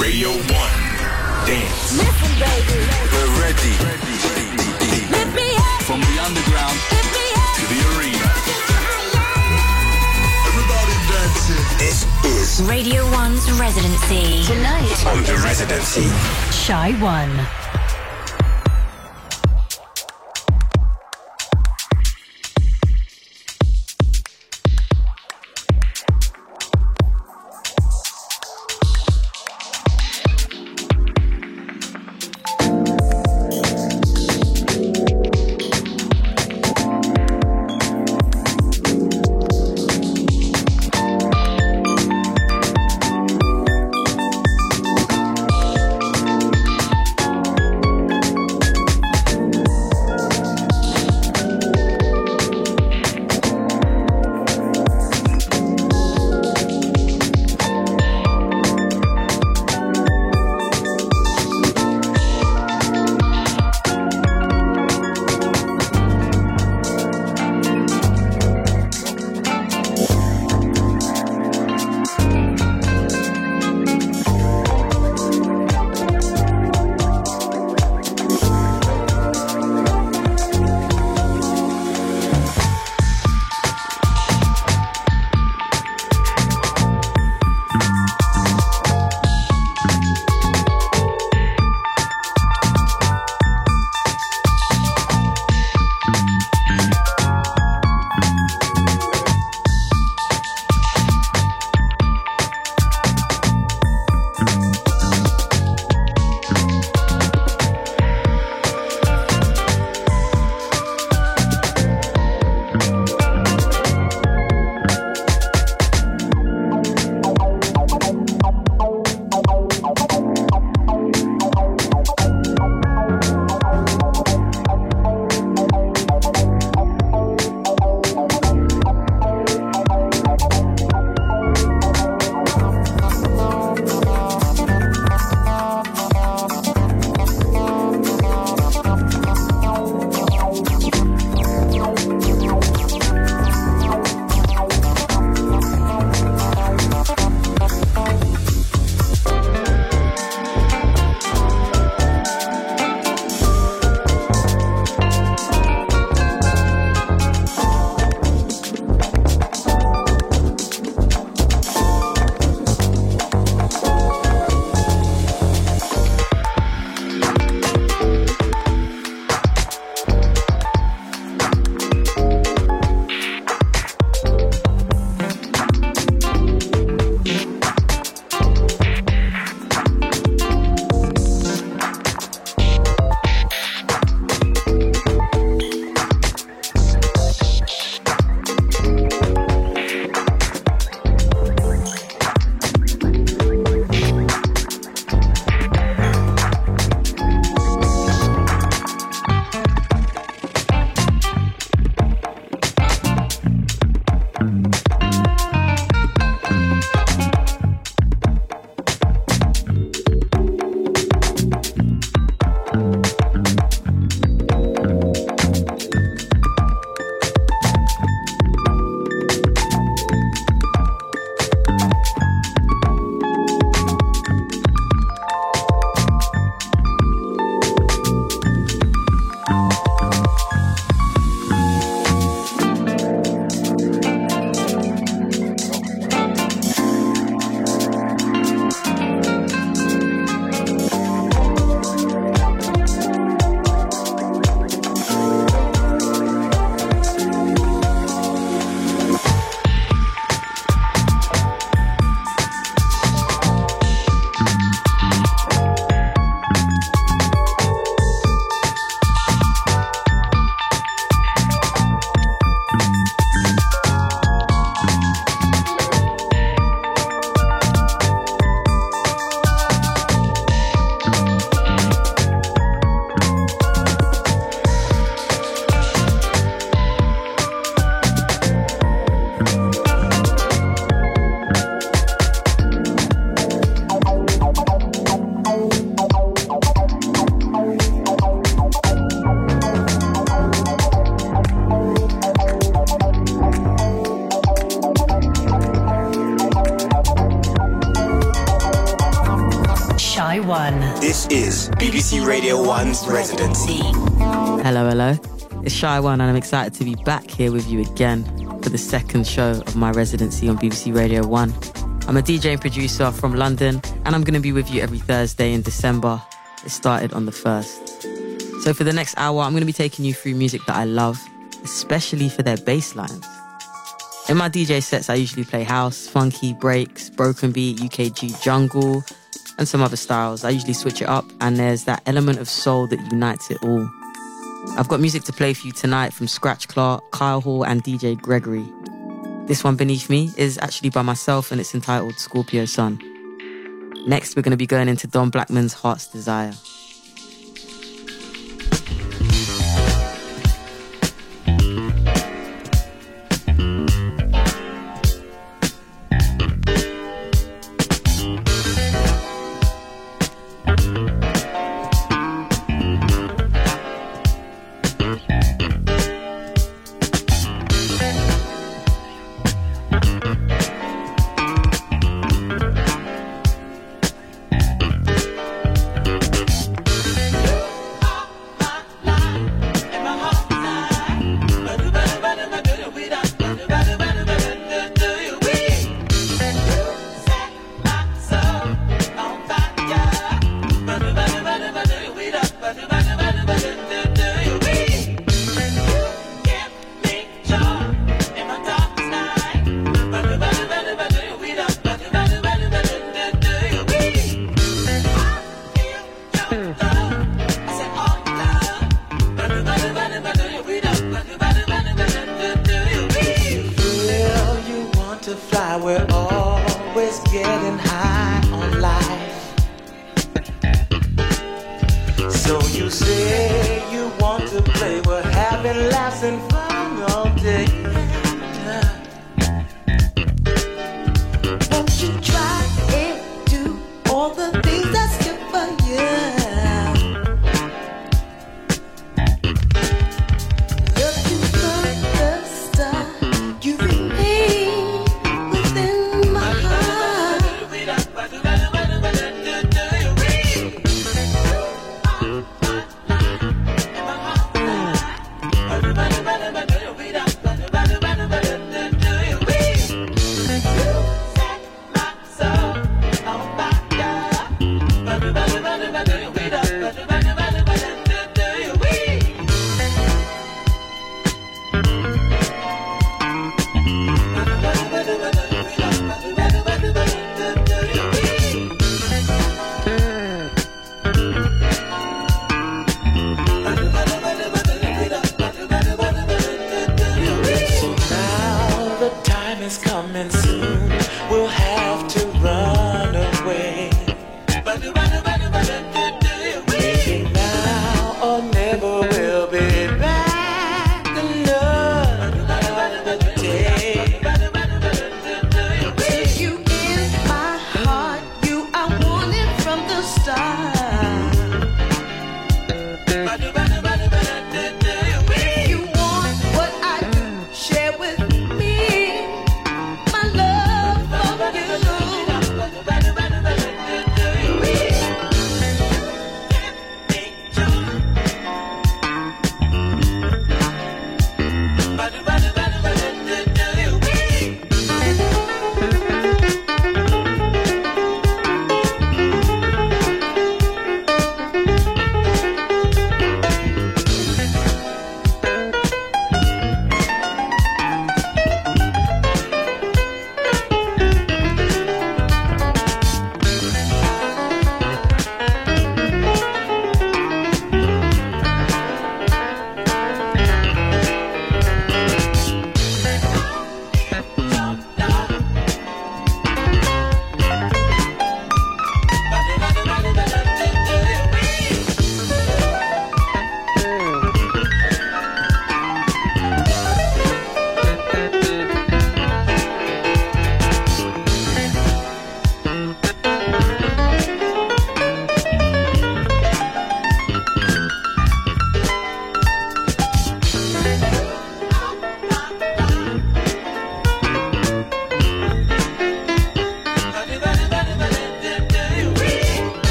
Radio 1. Dance. Listen, baby. We're ready. Lift me up. From the underground Lift me up. to the arena. Everybody dancing. This is Radio 1's Residency. Tonight. on the Residency. Shy 1. Shy One. This is BBC Radio 1's Residency. Hello, hello. It's Shy One and I'm excited to be back here with you again for the second show of my residency on BBC Radio 1. I'm a DJ and producer from London and I'm going to be with you every Thursday in December. It started on the 1st. So for the next hour, I'm going to be taking you through music that I love, especially for their bass lines. In my DJ sets, I usually play house, funky, breaks, broken beat, UKG jungle, and some other styles. I usually switch it up, and there's that element of soul that unites it all. I've got music to play for you tonight from Scratch Clark, Kyle Hall, and DJ Gregory. This one, Beneath Me, is actually by myself, and it's entitled Scorpio Sun. Next, we're going to be going into Don Blackman's Heart's Desire.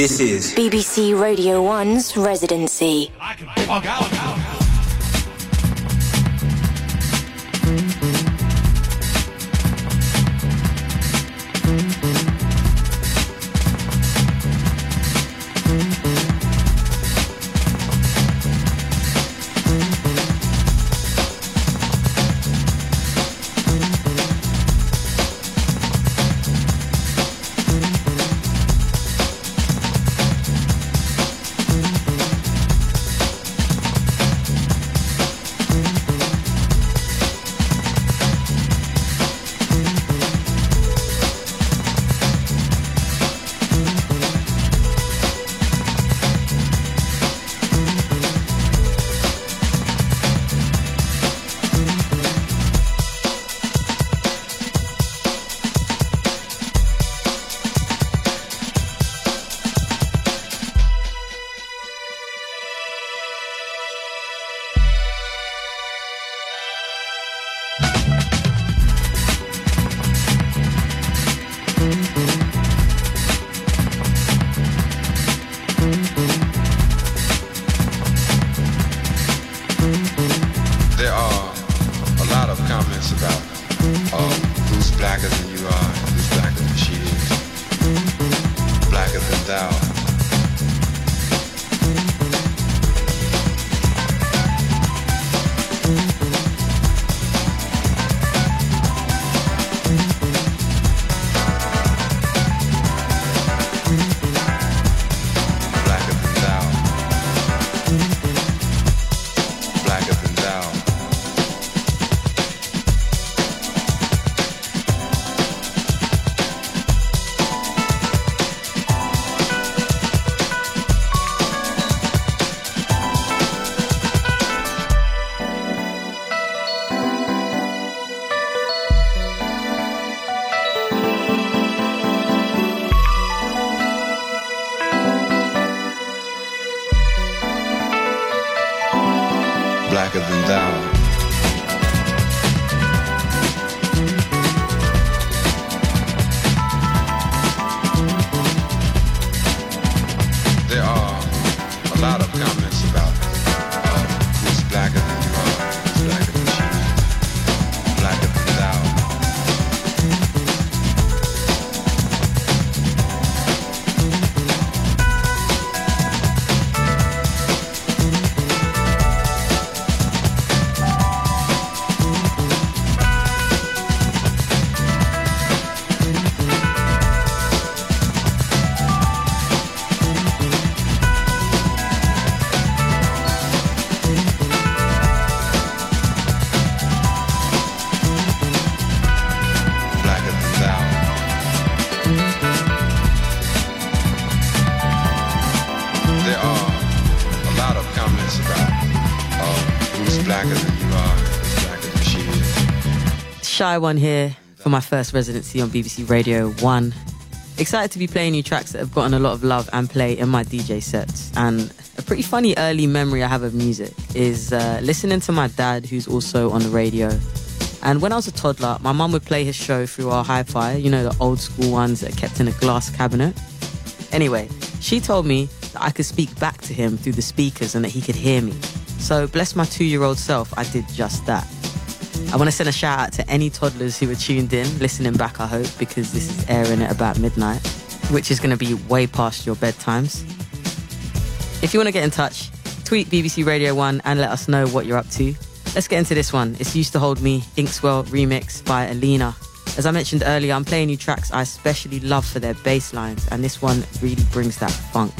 This is BBC Radio 1's Residency. I can bug out. Blacker than thou. There are a lot of comments about who's blacker than you are, who's blacker than she is, blacker than thou. Shy One here for my first residency on BBC Radio 1. Excited to be playing new tracks that have gotten a lot of love and play in my DJ sets. And a pretty funny early memory I have of music is listening to my dad, who's also on the radio. And when I was a toddler, my mum would play his show through our hi-fi, you know, the old school ones that are kept in a glass cabinet. Anyway, she told me that I could speak back to him through the speakers and that he could hear me. So bless my 2-year-old self, I did just that. I want to send a shout out to any toddlers who are tuned in, listening back, I hope, because this is airing at about midnight, which is going to be way past your bedtimes. If you want to get in touch, tweet BBC Radio 1 and let us know what you're up to. Let's get into this one. It's Used to Hold Me, Inkswell remix by Alina. As I mentioned earlier, I'm playing new tracks I especially love for their bass lines, and this one really brings that funk.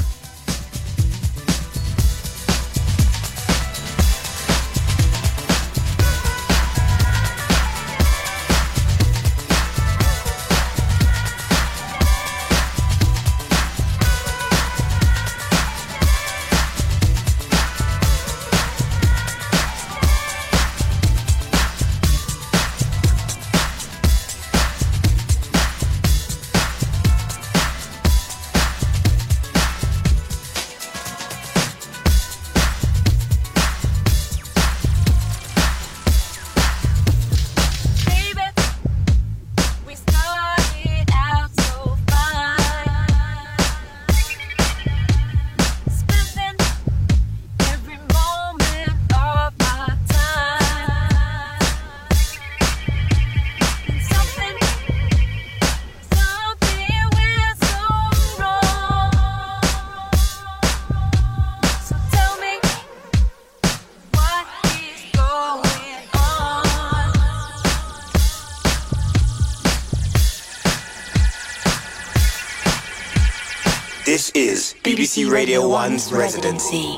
This is BBC Radio 1's Residency.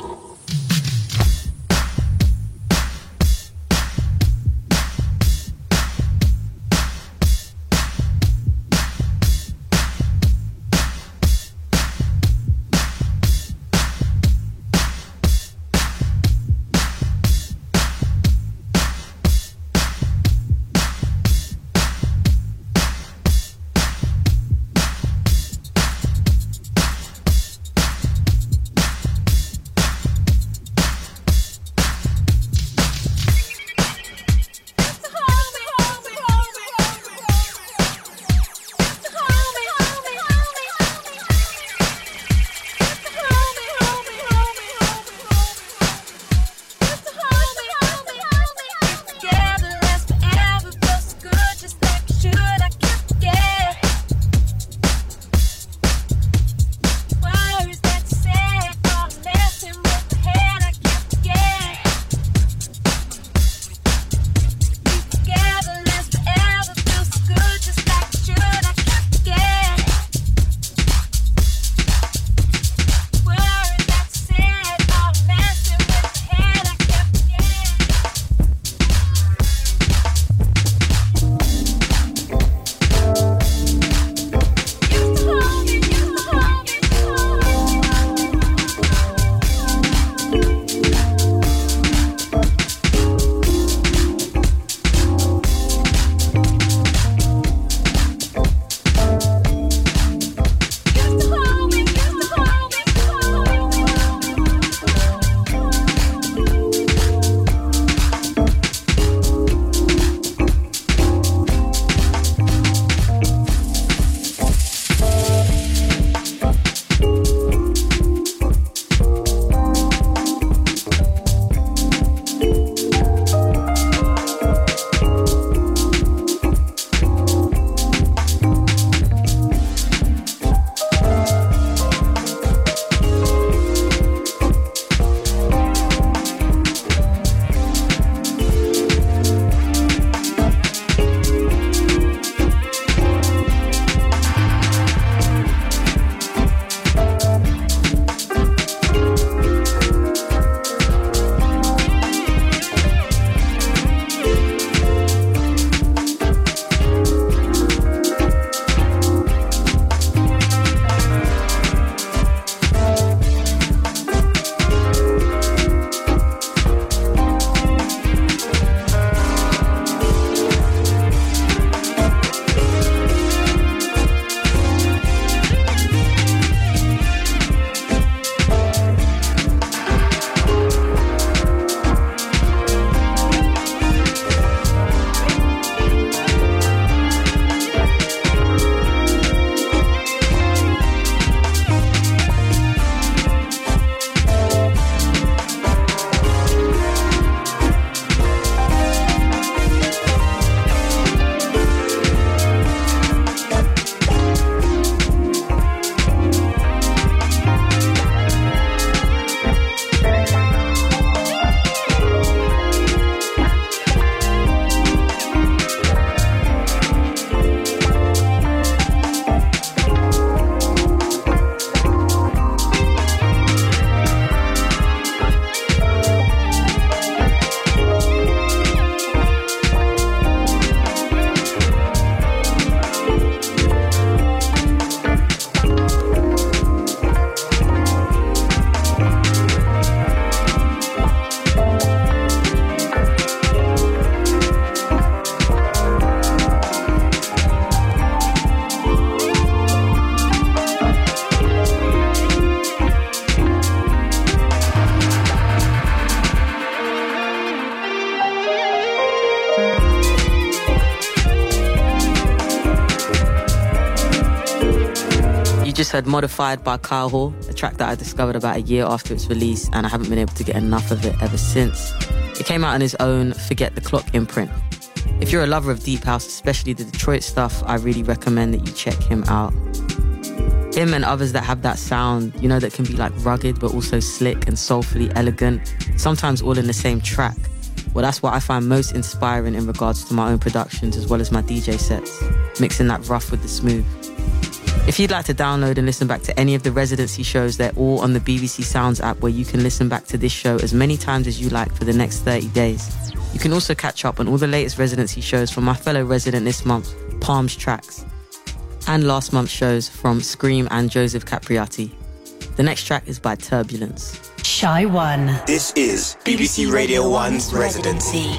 just heard Modified by Kyle Hall, a track that I discovered about a year after its release, and I haven't been able to get enough of it ever since. It came out on his own Forget the Clock imprint. If you're a lover of deep house, especially the Detroit stuff, I really recommend that you check him out. Him and others that have that sound, you know, that can be like rugged but also slick and soulfully elegant, sometimes all in the same track. Well, that's what I find most inspiring in regards to my own productions as well as my DJ sets, mixing that rough with the smooth. If you'd like to download and listen back to any of the residency shows, they're all on the BBC Sounds app, where you can listen back to this show as many times as you like for the next 30 days. You can also catch up on all the latest residency shows from my fellow resident this month, Palms Tracks, and last month's shows from Scream and Joseph Capriati. The next track is by Turbulence. Shy One. This is BBC Radio 1's Residency.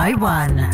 Shy One.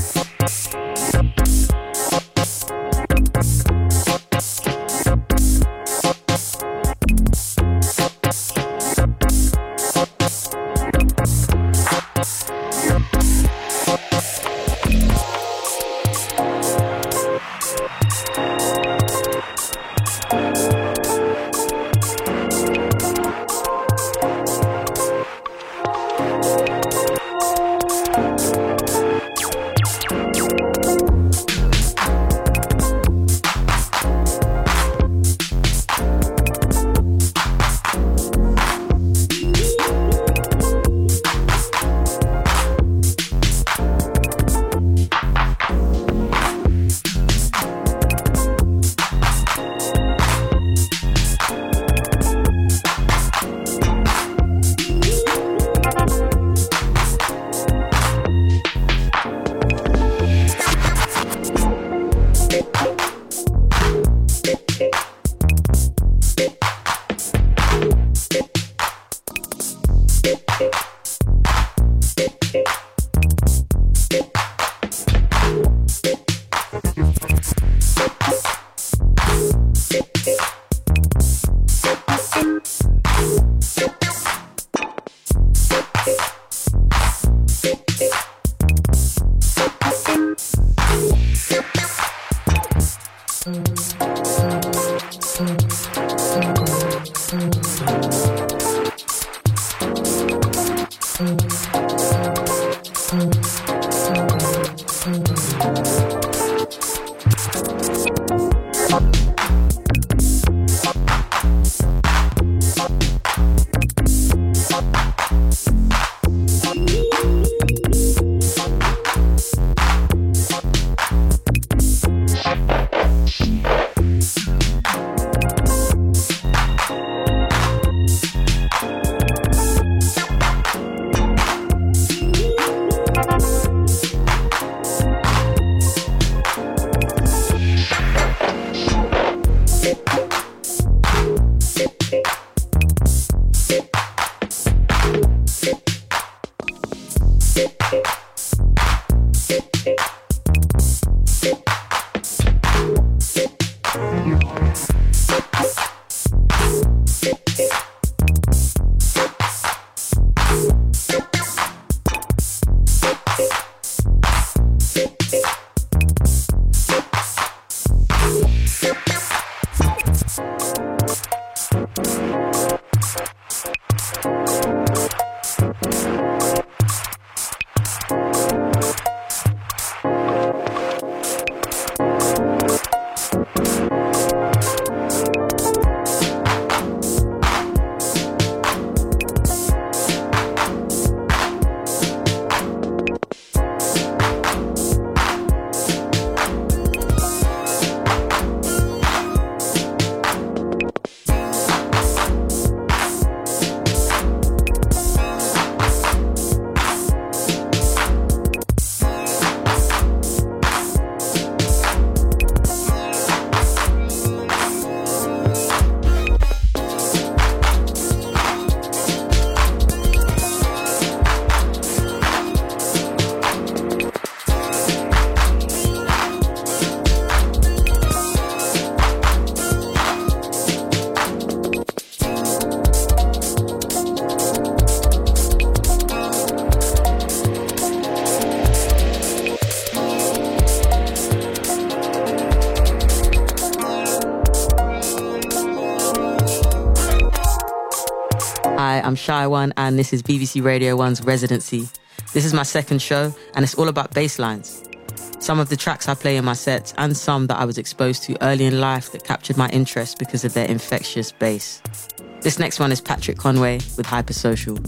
I'm Shy One, and this is BBC Radio 1's Residency. This is my second show, and it's all about bass lines. Some of the tracks I play in my sets, and some that I was exposed to early in life that captured my interest because of their infectious bass. This next one is Patrick Conway with Hypersocial.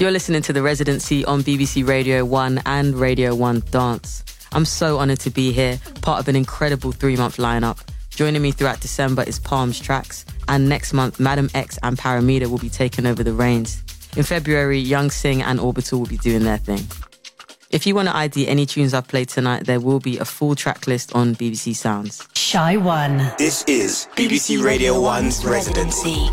You're listening to The Residency on BBC Radio 1 and Radio 1 Dance. I'm so honoured to be here, part of an incredible 3-month lineup. Joining me throughout December is Palms Tracks, and next month, Madam X and Paramida will be taking over the reins. In February, Young Sing and Orbital will be doing their thing. If you want to ID any tunes I've played tonight, there will be a full track list on BBC Sounds. Shy One. This is BBC Radio 1's Residency.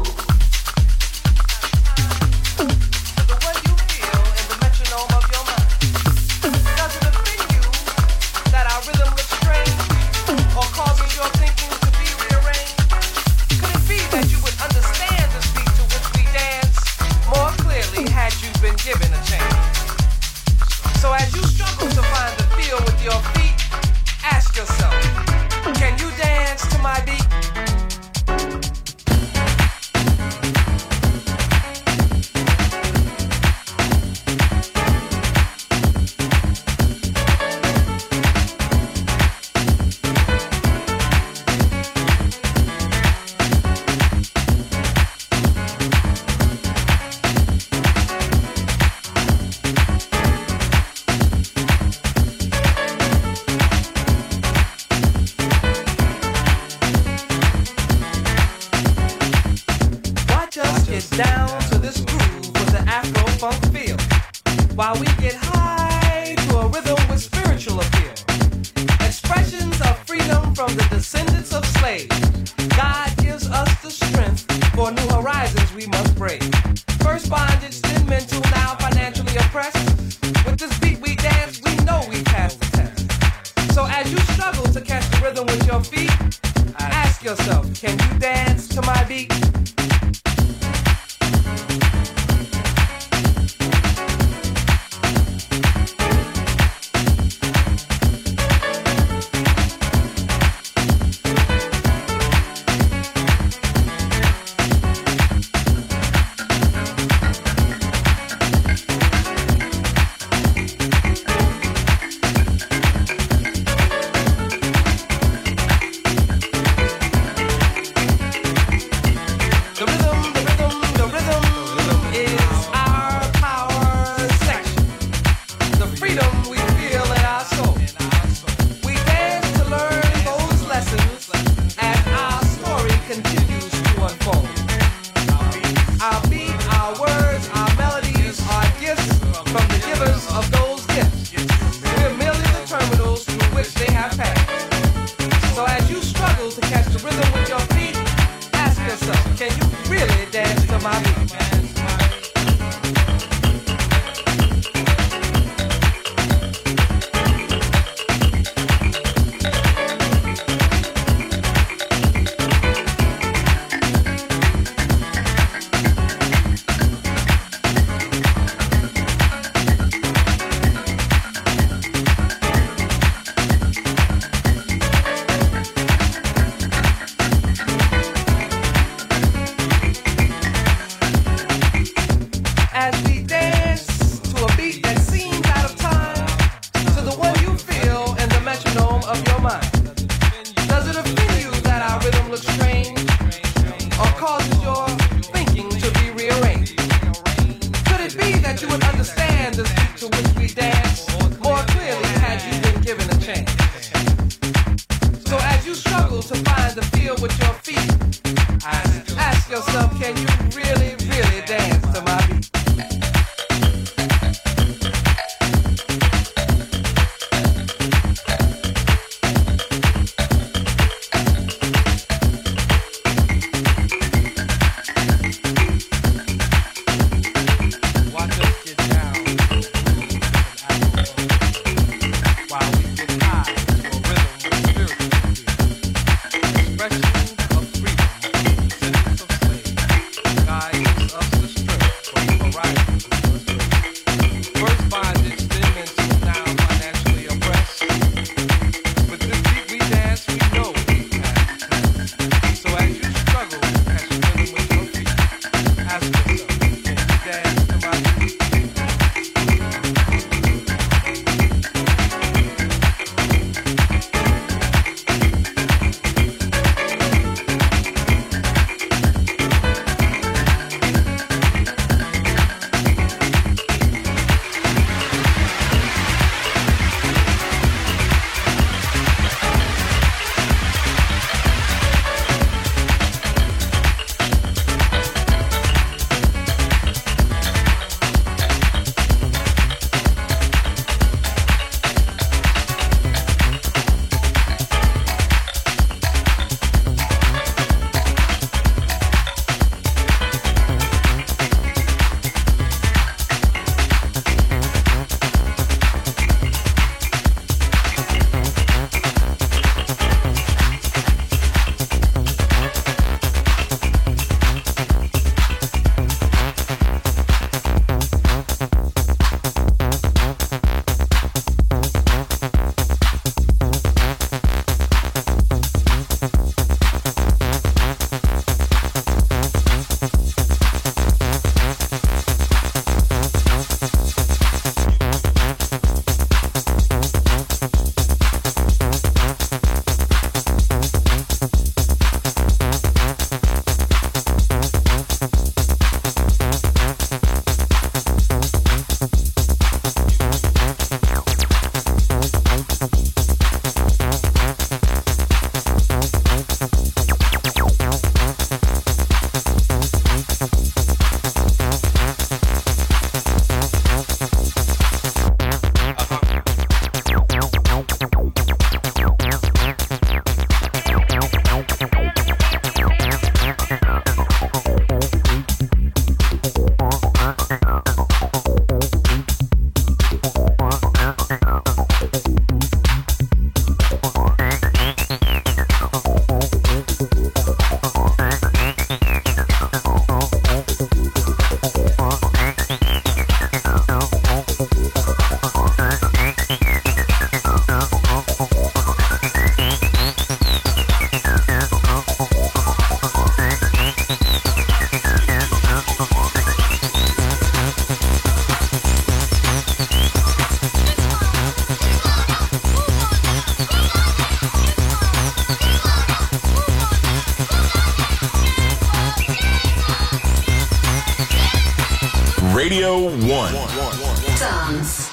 Radio 1. Dance.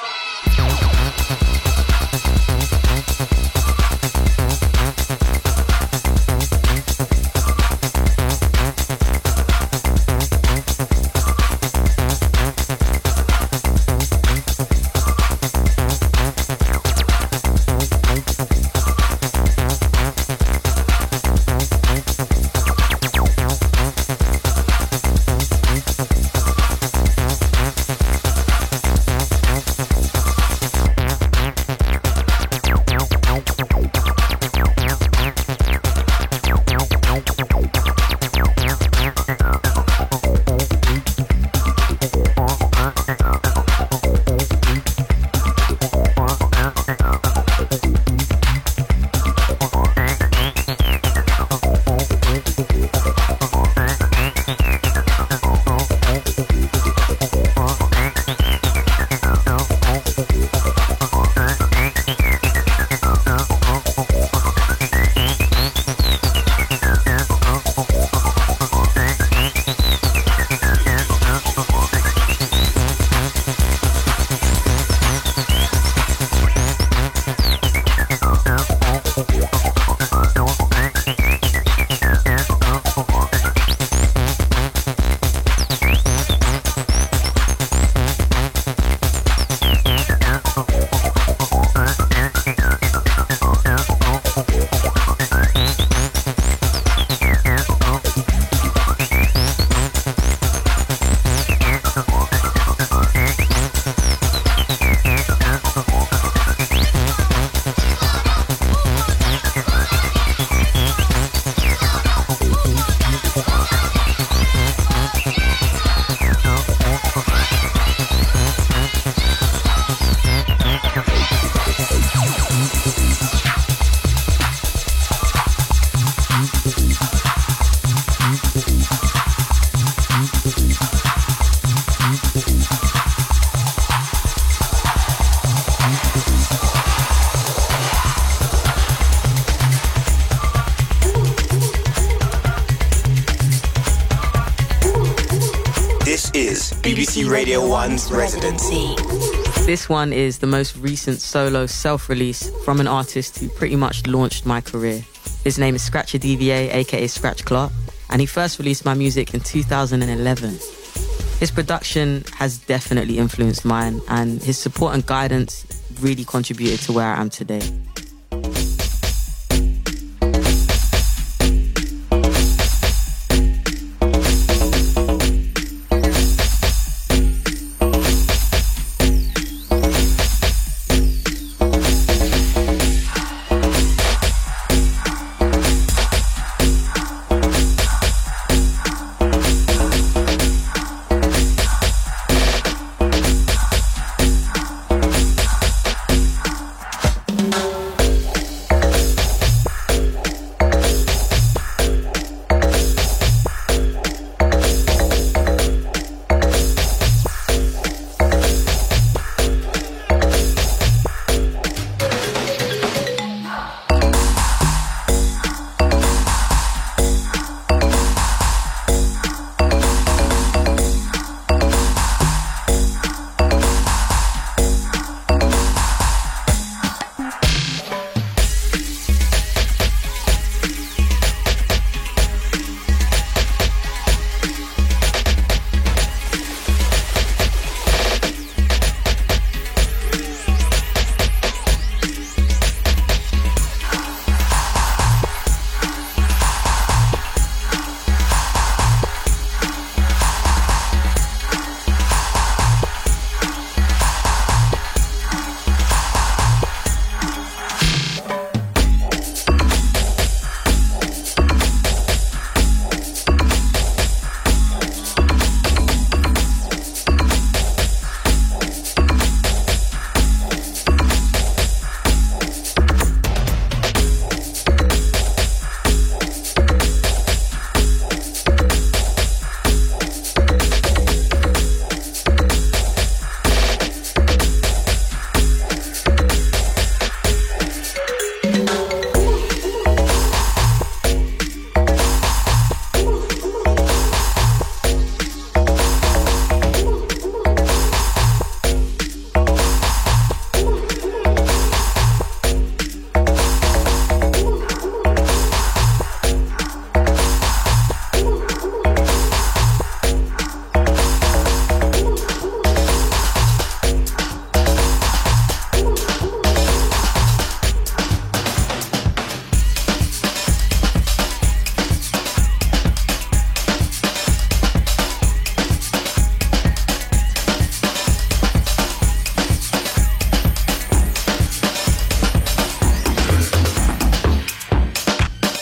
This is BBC Radio 1's Residency. This one is the most recent solo self-release from an artist who pretty much launched my career. His name is Scratcher DVA, aka Scratch Clark, and he first released my music in 2011. His production has definitely influenced mine, and his support and guidance really contributed to where I am today.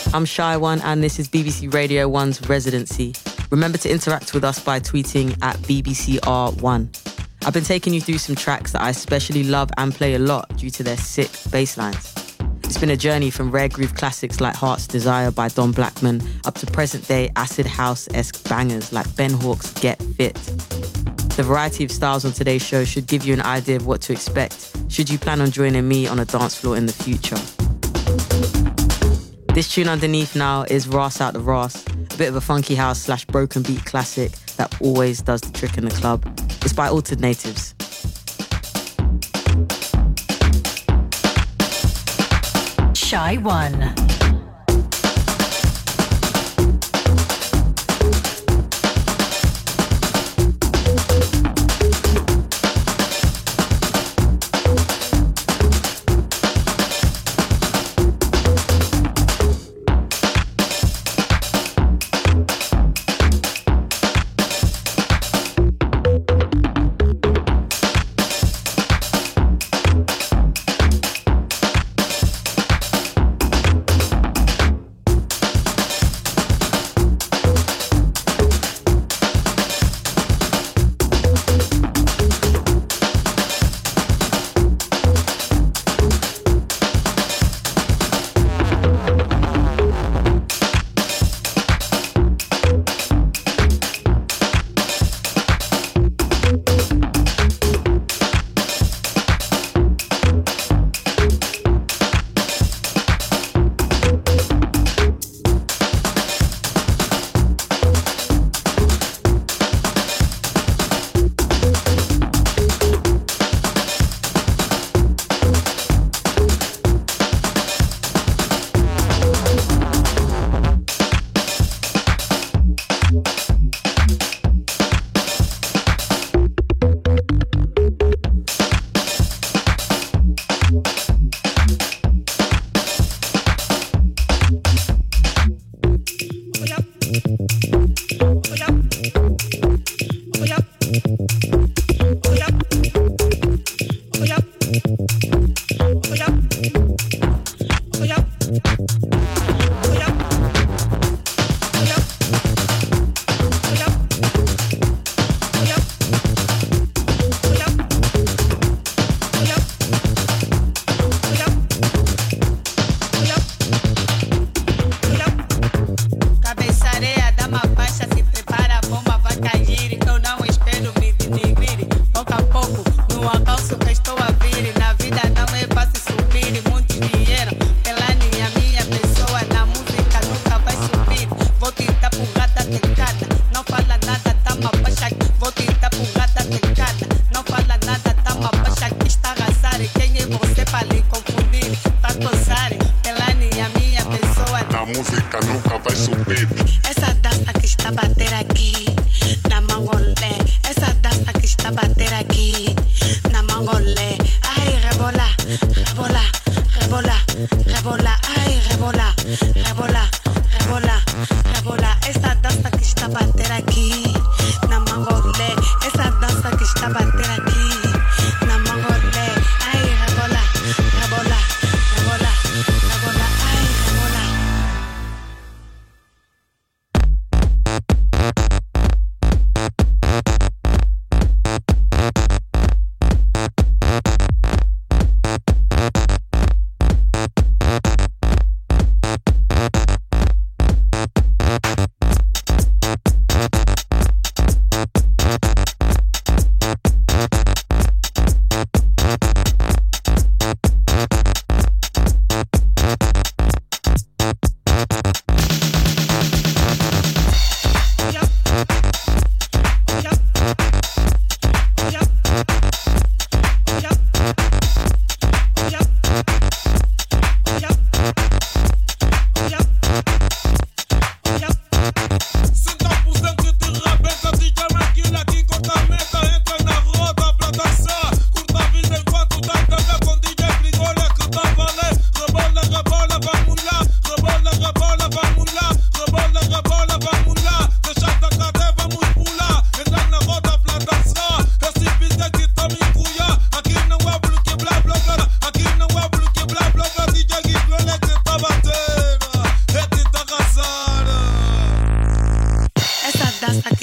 I'm Shy One and this is BBC Radio 1's Residency. Remember to interact with us by tweeting at BBCR1. I've been taking you through some tracks that I especially love and play a lot due to their sick bass lines. It's been a journey from rare groove classics like Heart's Desire by Don Blackman up to present-day acid house-esque bangers like Ben Hawk's Get Fit. The variety of styles on today's show should give you an idea of what to expect should you plan on joining me on a dance floor in the future. This tune underneath now is Ras Out the Ras, a bit of a funky house / broken beat classic that always does the trick in the club. It's by Altered Natives. Shy One.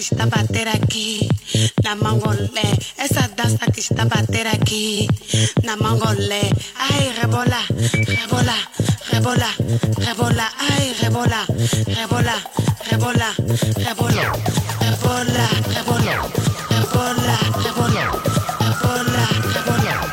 está a bater aqui na Mangolé. Essa dança que está a bater aqui na Mangolé. Ai, rebola, rebola, rebola, rebola. Ai, rebola, rebola, rebola, rebola, rebola, rebola, rebola, rebola, rebola, rebola.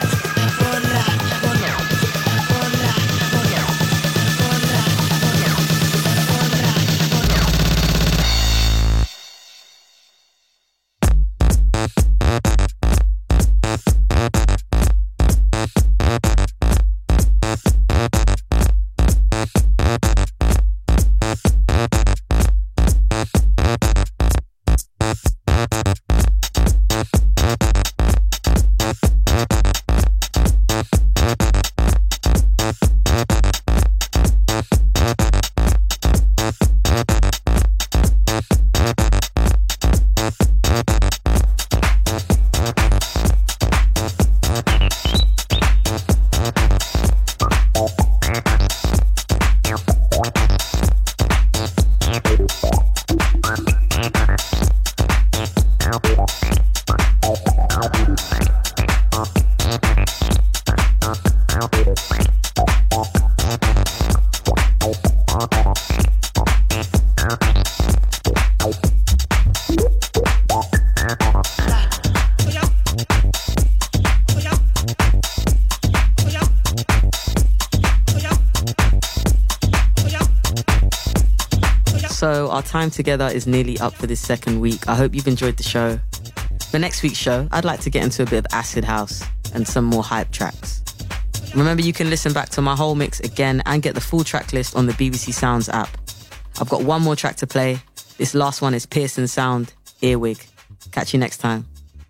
So our time together is nearly up for this second week. I hope you've enjoyed the show. For next week's show, I'd like to get into a bit of acid house and some more hype tracks. Remember, you can listen back to my whole mix again and get the full track list on the BBC Sounds app. I've got one more track to play. This last one is Pearson Sound, Earwig. Catch you next time.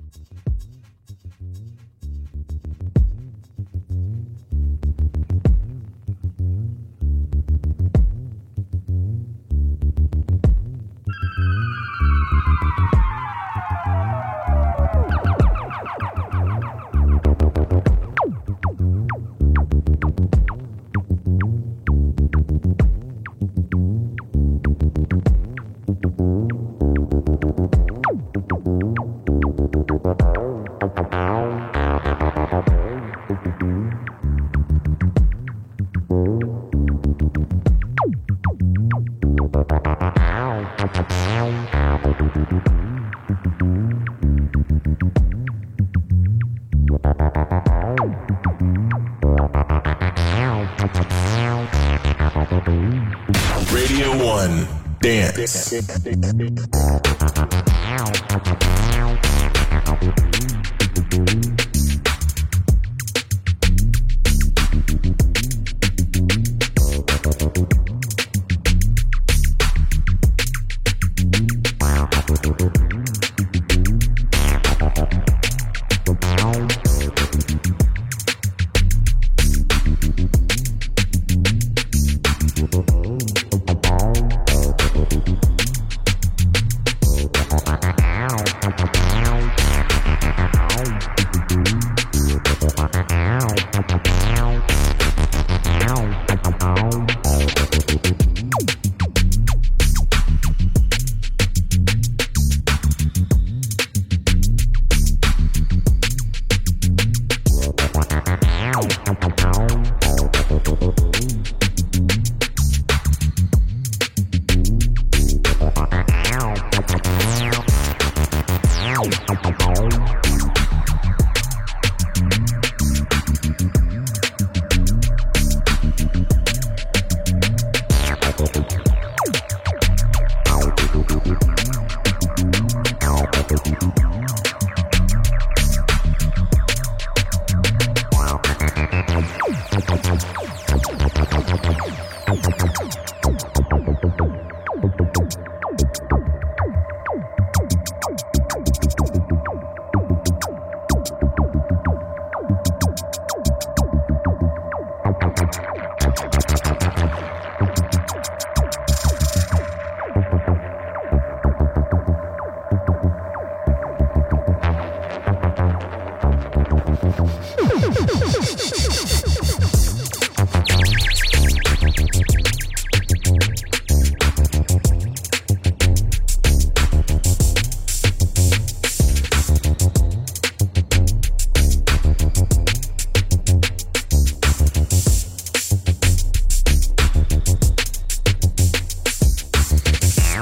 Radio 1 Dance.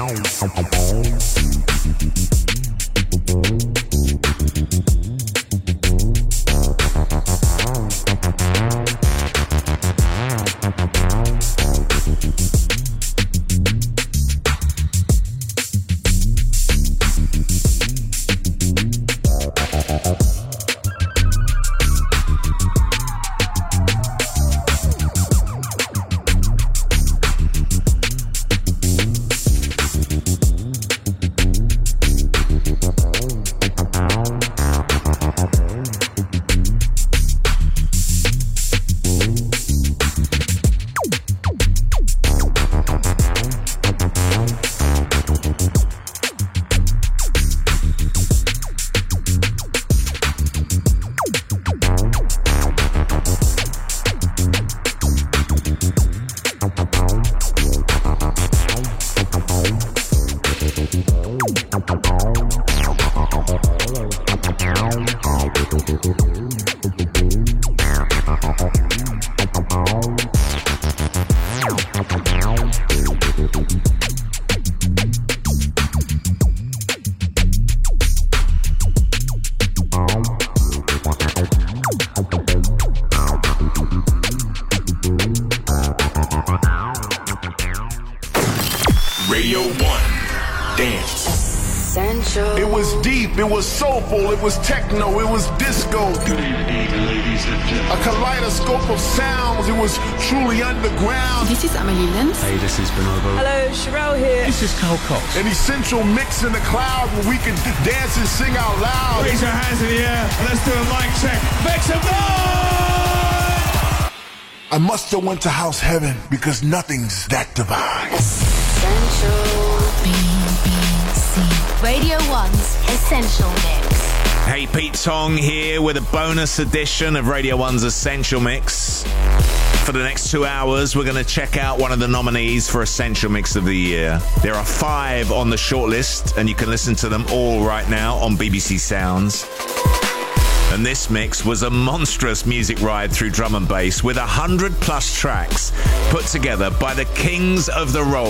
Radio 1 Dance. Essential. It was deep, it was soulful, it was techno, it was disco. Good evening, ladies and gentlemen. A kaleidoscope of sounds, it was truly underground. This is Amelie Lens. Hey, this is Bonobo. Hello, Sherelle here. This is Carl Cox. An essential mix in the cloud where we could dance and sing out loud. Raise your hands in the air and let's do a mic check. Make some noise! I must have went to house heaven because nothing's that divine. Essential. BBC Radio 1's Essential Mix. Hey, Pete Tong here with a bonus edition of Radio 1's Essential Mix. For the next 2 hours, we're going to check out one of the nominees for Essential Mix of the Year. There are 5 on the shortlist, and you can listen to them all right now on BBC Sounds. And this mix was a monstrous music ride through drum and bass with 100+ tracks put together by the kings of the roll.